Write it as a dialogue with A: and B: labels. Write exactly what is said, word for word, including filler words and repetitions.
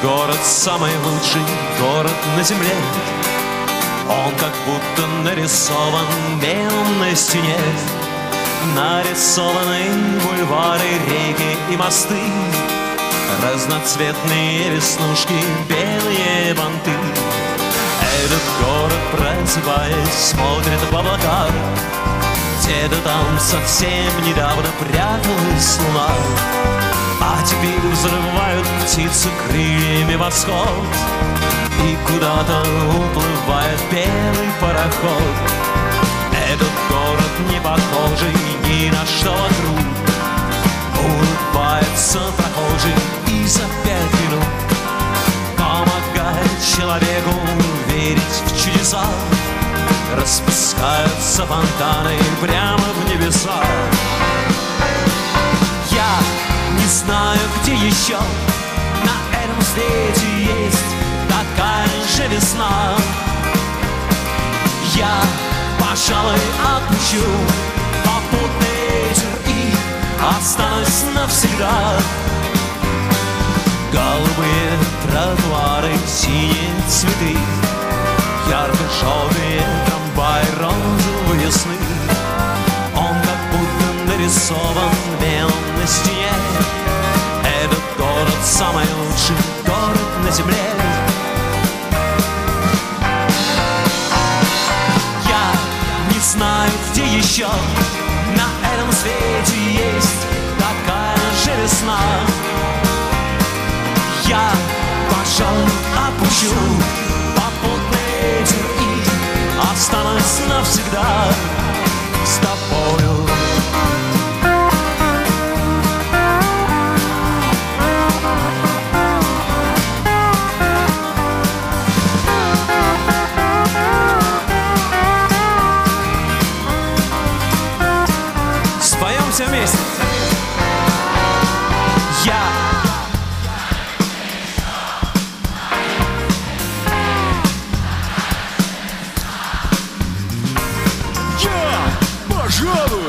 A: город самый лучший город на земле. Он как будто нарисован белым на стене. Нарисованы бульвары, реки и мосты, разноцветные веснушки, белые банты. Этот город, просыпаясь, смотрит в облака. Где-то там совсем недавно пряталась луна, а теперь взрывают птицы крыльями восход, и куда-то уплывает белый пароход. Этот город не похожий ни на что вокруг. Улыбается прохожий и за пять минут помогает человеку верить в чудеса. Распускаются фонтаны прямо в небеса. Я не знаю, где еще на этом свете есть такая же весна. Я, пожалуй, отпущу попутный ветер и останусь навсегда. Голубые тротуары, синие цветы, ярко-желтые трамваи, розовые сны. Он как будто нарисован белым на стене. Этот город самый лучший город на земле. Я не знаю, где еще на этом свете есть такая же весна. Я, пожалуй, отпущу попутный ветер и останусь навсегда с тобою. Споем все вместе. Я
B: Пожалуй,